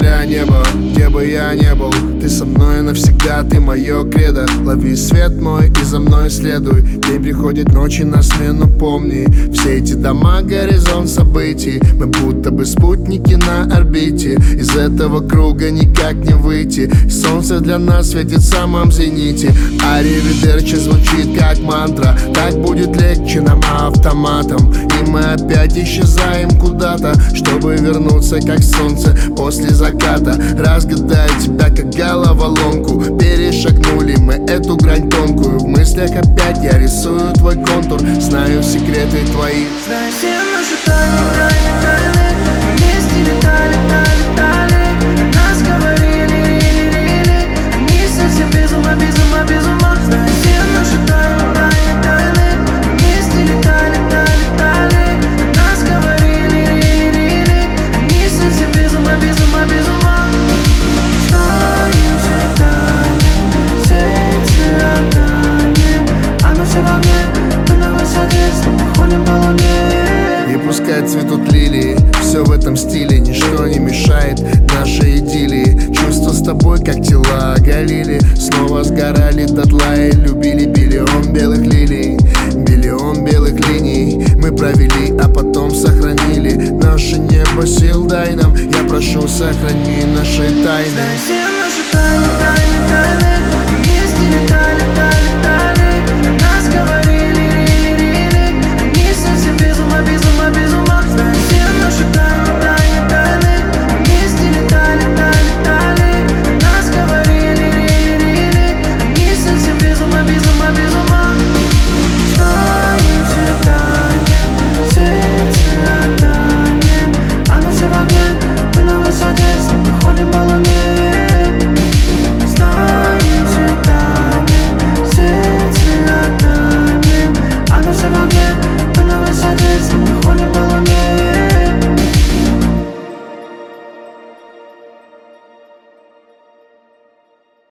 земля, небо, где бы я не был, ты со мной навсегда, ты мое кредо. Лови свет мой и за мной следуй. День приходит, ночи на смену, помни. Все эти дома, горизонт событий. Мы будто бы спутники на орбите. Из этого круга никак не выйти. Солнце для нас светит в самом зените. Аривидерчи звучит как мантра. Так будет легче нам автоматом. И мы опять исчезаем куда-то, чтобы вернуться как солнце после заката. Разгадаю тебя как головоломку. Перешагнули мы эту грань тонкую. В мыслях опять я рисую твой контур. Знаю секреты твои. Знаю все наши тайны. Вместе летали. О нас говорили. Они совсем без ума. Знаю все наши тайны. Вместе летали. О нас говорили. Они совсем без ума. Знаю все тайны. Все эти отдания. Оно все во мне. Мы на высоте, снова ходим по луне. И пускай цветут лилии, все в этом стиле. Ничто не мешает нашей идиллии. Чувства с тобой, как тела оголили. Снова сгорали дотла и любили. Биллион белых лилий, биллион белых линий мы провели, а потом сохранили. Наше небо сил дай нам. Я прошу, сохрани наши тайны. Знаю все наши тайны.